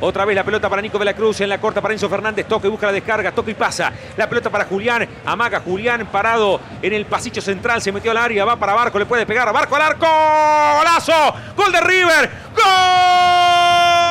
Otra vez la pelota para Nico de la Cruz, en la corta para Enzo Fernández, toca y busca la descarga, toca y pasa. La pelota para Julián, amaga Julián parado en el pasillo central, se metió al área, va para Barco, le puede pegar a Barco al arco. ¡Golazo! ¡Gol de River! ¡Gol!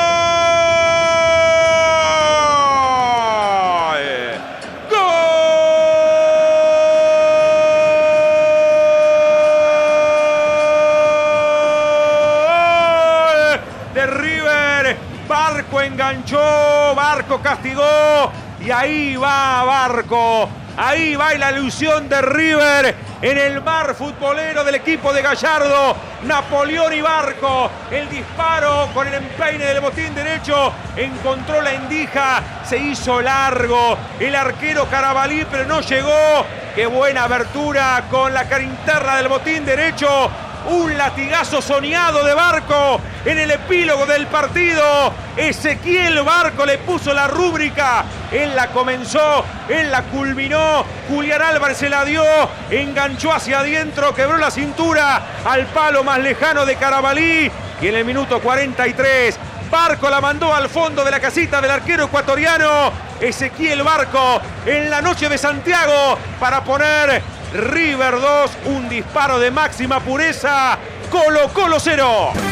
De River, Barco enganchó, Barco castigó y ahí va Barco, ahí va la ilusión de River en el mar futbolero del equipo de Gallardo. Napoleón y Barco, el disparo con el empeine del botín derecho, encontró la endija, se hizo largo el arquero Carabalí, pero no llegó. Qué buena abertura con la cara interna del botín derecho. Un latigazo soñado de Barco en el epílogo del partido. Ezequiel Barco le puso la rúbrica. Él la comenzó, él la culminó. Julián Álvarez se la dio, enganchó hacia adentro, quebró la cintura al palo más lejano de Carabalí. Y en el minuto 43, Barco la mandó al fondo de la casita del arquero ecuatoriano. Ezequiel Barco en la noche de Santiago para poner River 2, un disparo de máxima pureza. Colo-Colo 0.